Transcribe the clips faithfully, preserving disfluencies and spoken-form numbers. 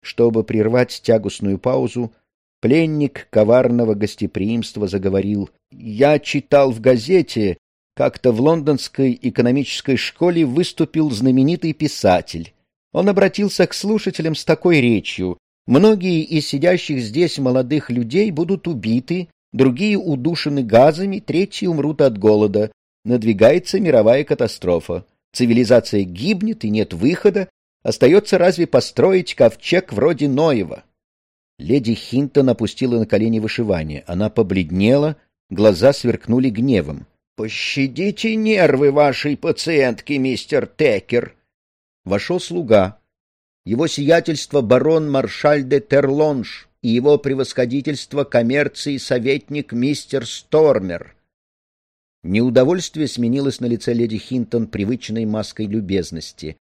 Чтобы прервать тягостную паузу, пленник коварного гостеприимства заговорил: «Я читал в газете, как-то в лондонской экономической школе выступил знаменитый писатель. Он обратился к слушателям с такой речью: многие из сидящих здесь молодых людей будут убиты, другие удушены газами, третьи умрут от голода. Надвигается мировая катастрофа. Цивилизация гибнет и нет выхода. Остается разве построить ковчег вроде Ноева?» Леди Хинтон опустила на колени вышивание. Она побледнела, глаза сверкнули гневом. «Пощадите нервы вашей пациентки, мистер Текер!» Вошел слуга. Его сиятельство барон Маршаль де Терлонж и его превосходительство коммерции советник мистер Стормер. Неудовольствие сменилось на лице леди Хинтон привычной маской любезности.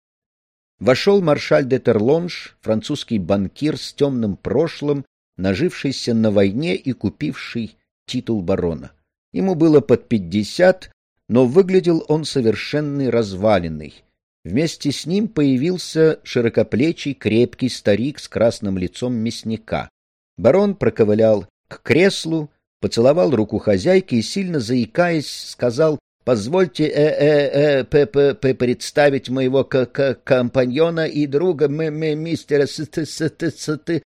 Вошел маршаль де Терлонж, французский банкир с темным прошлым, нажившийся на войне и купивший титул барона. Ему было под пятьдесят, но выглядел он совершенной развалиной. Вместе с ним появился широкоплечий, крепкий старик с красным лицом мясника. Барон проковылял к креслу, поцеловал руку хозяйки и, сильно заикаясь, сказал: «Позвольте э, э, э, представить моего к к компаньона и друга м м мистера с т с т с т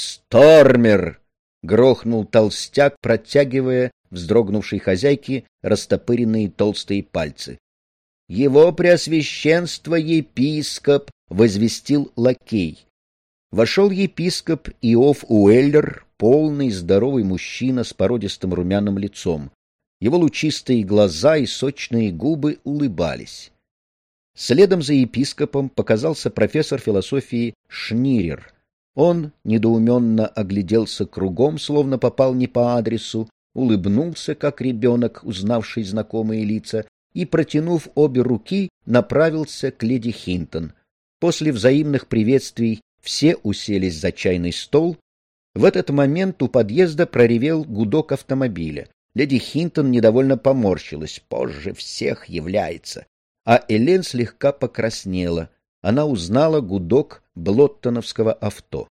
Стормер!» — грохнул толстяк, протягивая вздрогнувшей хозяйке растопыренные толстые пальцы. «Его преосвященство епископ!» — возвестил лакей. Вошел епископ Иов Уэллер, полный здоровый мужчина с породистым румяным лицом. Его лучистые глаза и сочные губы улыбались. Следом за епископом показался профессор философии Шнирер. Он недоуменно огляделся кругом, словно попал не по адресу, улыбнулся, как ребенок, узнавший знакомые лица, и, протянув обе руки, направился к леди Хинтон. После взаимных приветствий все уселись за чайный стол. В этот момент у подъезда проревел гудок автомобиля. Леди Хинтон недовольно поморщилась. Позже всех является. А Элен слегка покраснела. Она узнала гудок блоттоновского авто.